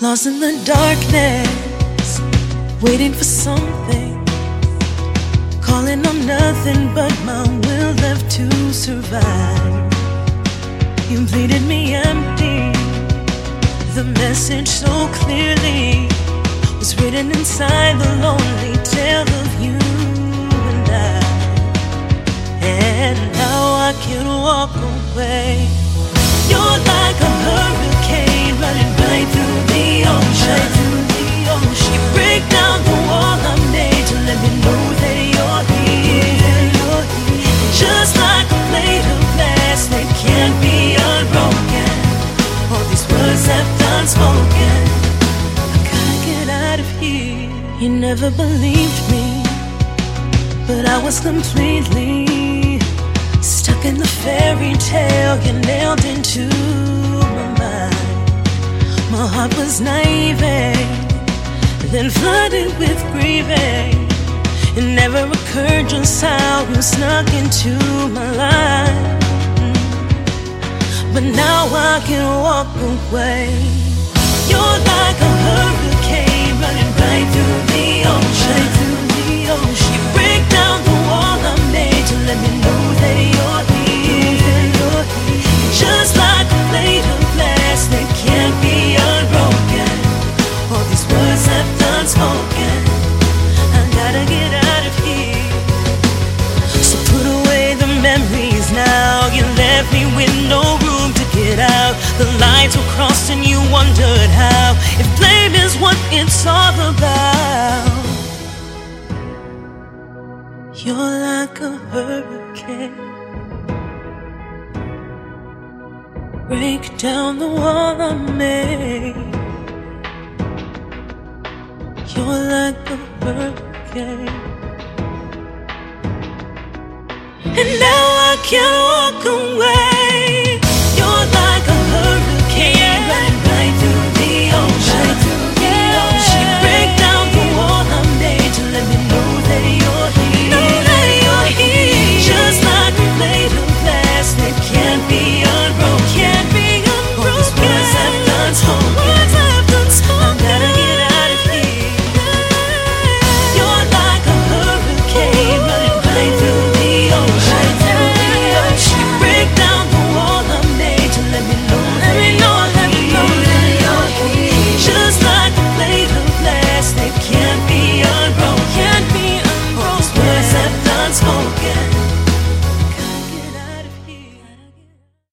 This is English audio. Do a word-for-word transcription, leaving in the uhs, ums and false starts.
Lost in the darkness, waiting for something, calling on nothing but my will left to survive. You bleeded me empty, the message so clearly was written inside the lonely tale of you and I. And now I can walk away. You're like a hurricane running right through the ocean. Right through the ocean. You break down the wall I made to let me know that you're here. You're here. Just like a blade of glass that can't be unbroken. All these words left unspoken. I gotta get out of here. You never believed me, but I was completely stuck in the fairy tale you nailed into my mind. My heart was naive, then flooded with grieving. It never occurred just how you snuck into my life. But now I can walk away. You're like a hurricane running right through the ocean. Right through the ocean. You break down the wall I made to let me know that you're here. You're here. Just like a blade of glass that can't be unbroken. All these words left unspoken. I gotta get out of here. So put away the memories now. You left me with no room to get out. The lines were crossed and you wondered how. If blame is what it's all about. You're like a hurricane. Break down the wall I made. You're like a hurricane. And now I can't